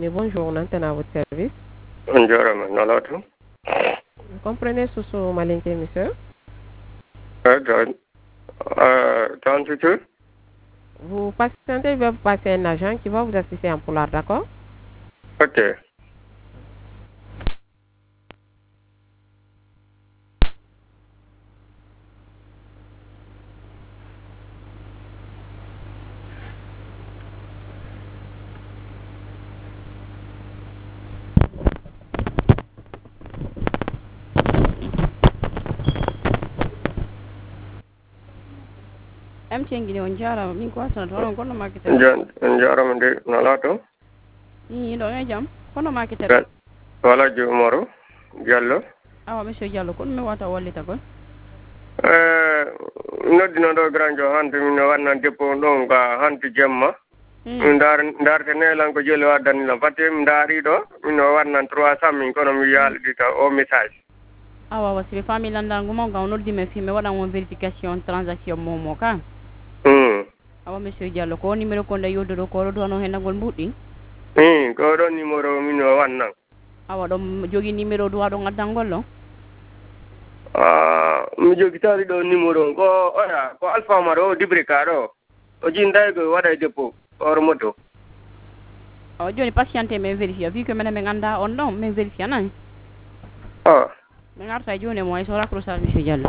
cabinet. Bonjour, on antenne à votre service. Njorama nalato. Vous comprenez sous malinké, monsieur? Vous patientez, il va vous passer un agent qui va vous assister en poulard, d'accord? Ok. Mtengini on jarama min ko asana to gonno makete Njorama de nalato. ni do jam kono makete Wala Jumaro Diallo. awa monsieur Diallo kon mi wata wallita kon Noddino ɗo grandio hante min wanna dépôt ɗon ga hante jemma darde nelan ko jeli waddanilam patte mi daari ɗo min wannan 300 min kono mi yalɗita o message awa wasiɓe famille landal nguma gaw noddime fi mi waɗan on vérification transaction momo ka awa monsieur Diallo ko numéro ko nde yoddoɗo ko ɗo no henagol mbuɗɗi ko ɗon numéro min wannan awa ɗon jogui numéro duwa ɗo gaddangol ɗo mi jogi tari ɗo numéro ko oya ko Alpha Maro o Dibrika ɗo o jindayi ko waɗa dépôt or moto awa joni patienté min vérifié vu que minen min anda on ɗon min vérifié nani min arta joni mo so raccrochage monsieur Diallo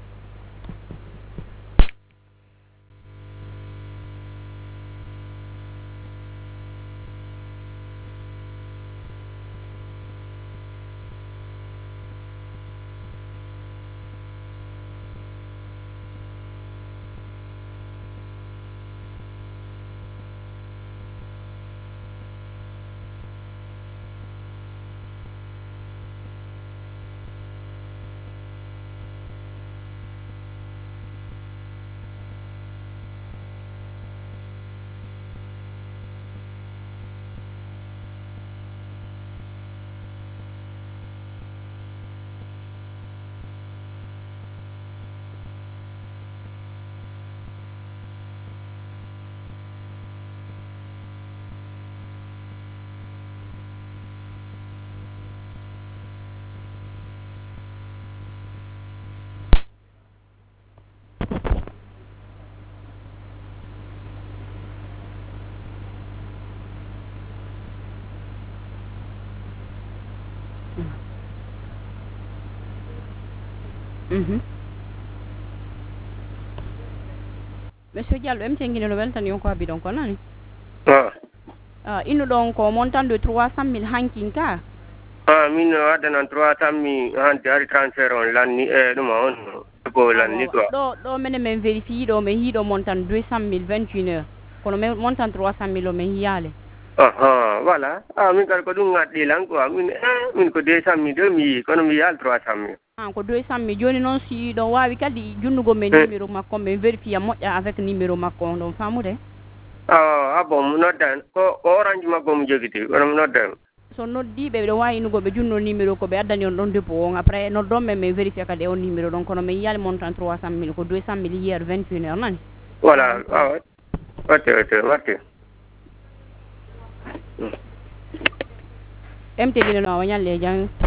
monsieur Diallo mtengini no weltani on ko habi ɗon ko nani innu ɗon ko montant de 300 000 hankin ka min addanan 300 000 hande ari transfert on lanni ɗuma on ko lanni quoi ɗo minen min vérifie ɗo min hiiɗo montant 200 000 21 heures kono montant 300 000 o min yiyale voilà min kadi ko ɗum gaddilan quoi min ko 200 000 de mi yii kono mi yiyal 300 000 ko 200 000 joni noon si ɗon wawi kadi junnugo men numéro makko min vérifié moƴƴa avec numéro makko on ɗon famude bon mo noddan ko orange makko mo jogiti kono mo noddan so noddiɓe ɗo wawi innugo ɓe junno numéro ko ɓe addani on ɗon dépôt on après noddon men min vérifié kadi on numéro ɗon kono min yiyali montant 300 000 ko 200 000 hier 21 heures nani voilà watti mtegine no awa ñalle jang